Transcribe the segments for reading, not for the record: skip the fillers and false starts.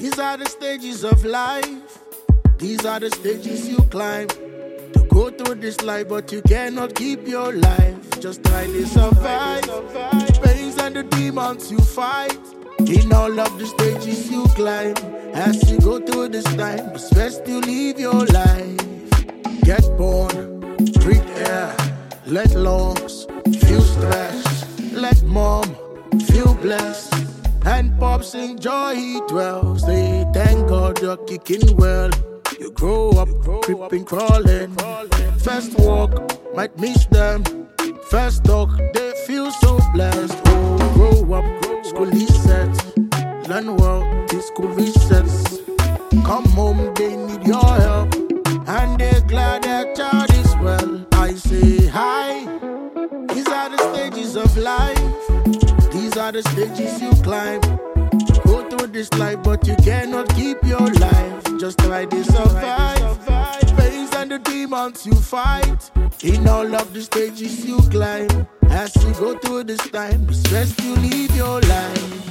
These are the stages of life. These are the stages you climb to go through this life, but you cannot keep your life. Just try to survive. Pains and the demons you fight. In all of the stages you climb, as you go through this time, it's best you live your life. Get born, breathe air, let lungs feel stress, let mom feel blessed, and pops enjoy he dwells. They thank God you're kicking well. You grow up, creeping, crawling. First walk, might miss them. First talk, they feel so blessed. Oh, grow up, school reset. Learn well, this school resets. Come home, they need your help, and they're glad their child is well. I say hi. These are the stages of life. These are the stages you climb. Go through this life, but you cannot keep your life. Just try to survive. Pains and the demons you fight. In all of the stages you climb, as you go through this time, it's best you live your life.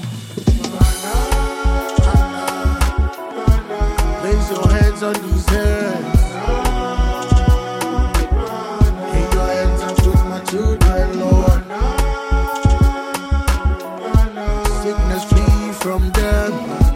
Place your hands on these hands. In your hands I put my children, Lord. Sickness flee from them.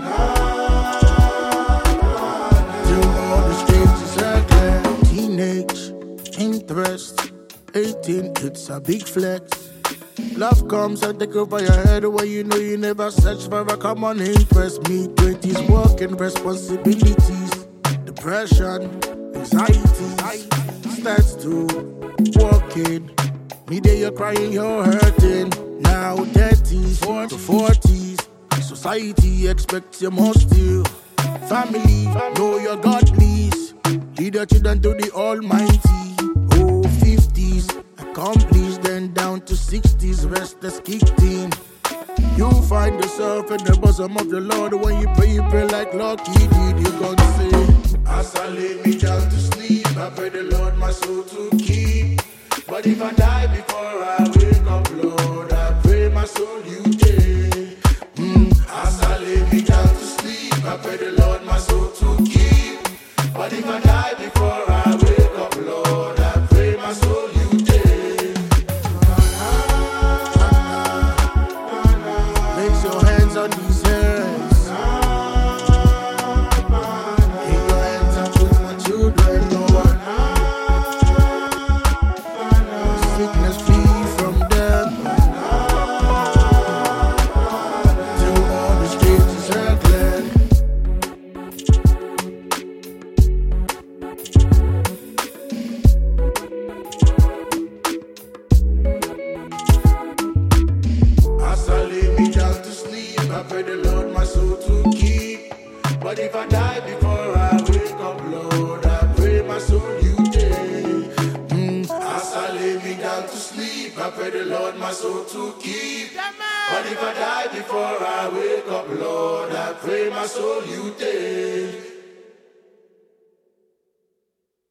Till all the stages are clear. Teenage, interest, 18, it's a big flex. Love comes and take over your head where you know you never search for a common interest. Mid-20s, working responsibilities, depression, anxiety starts to walking. Midday you're crying, you're hurting. Now 30s to 40s, society expects you must do. Family, know your God please. Lead your children to the Almighty. Oh, 50s, accomplished, then down to 60s, restless kicked in. You find yourself in the bosom of the Lord. When you pray like Lucky did. You're gonna say, as I lay me down to sleep, I pray the Lord my soul to keep. But if I die before I wake up, Lord, I pray my soul you take. As I lay me down to sleep, I pray the Lord my soul to keep. But if I die before I wake up, Lord, I pray my soul you take. Place your hands on these hands. In your hands I put my children, Lord. Sickness flee from them. Till all the stages are clear. As I lay me down to sleep, I pray the Lord my soul to keep. But if I die before I wake up, Lord, I pray my soul you take. As I lay me down to sleep, I pray the Lord my soul to keep. But if I die before I wake up, Lord, I pray my soul you take.